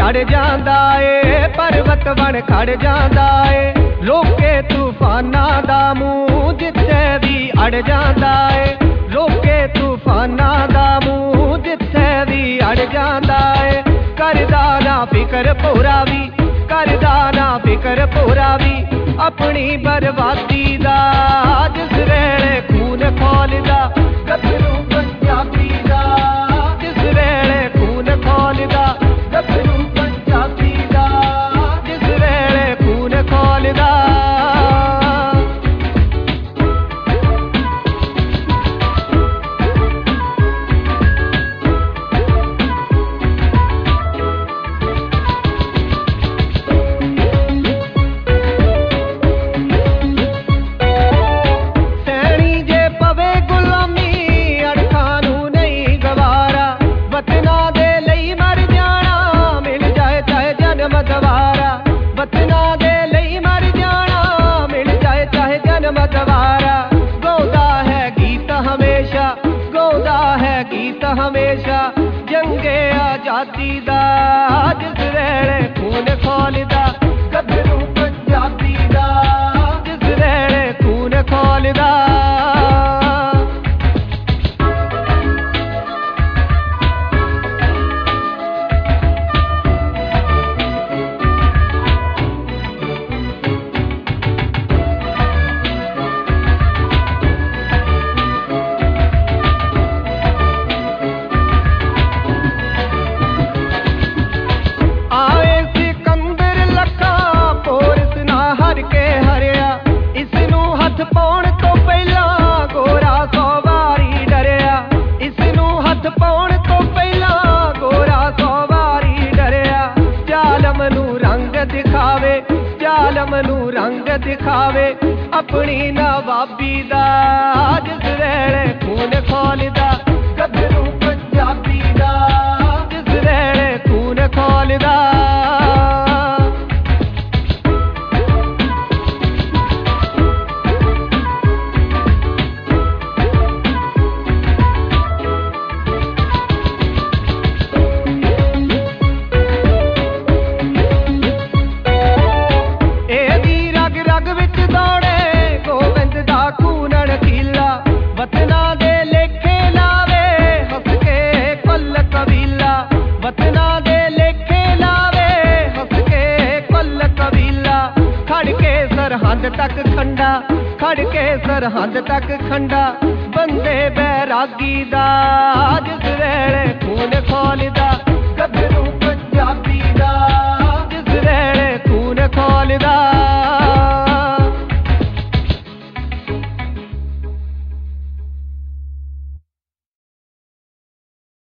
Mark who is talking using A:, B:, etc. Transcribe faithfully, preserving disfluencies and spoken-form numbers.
A: लड़ जांदा ए, पर्वत बन खड़ जांदा ए। रोके तूफाना दा मूंह जिथे भी अड़ जांदा ए, रोके तूफाना दा मूंह जिथे भी अड़ जांदा ए। करदा ना फिकर पूरा भी, करदा ना फिकर पूरा भी अपनी बर्बादी दा। जिस वेले खून खौलदा गभरू पंजाबी दा, जिस वेले खून खौलदा गभरू पंजाबी दा, जिस वेले खून खौलदा। हमेशा जंगे आजादी दा, जिस वेले खून खौलदा गभरू पंजाबी दा, जिस वेले खून खौलदा। जालम नू रंग दिखावे अपनी नवाबी दा, जिस वेले खून खौलदा गभरू पंजाबी दा, जिस वेले खून खौलदा। सरहद तक खंडा, खड़ के सरहद तक खंडा बंदे बैरागी दा, जिस वेले खून खौलदा गभरू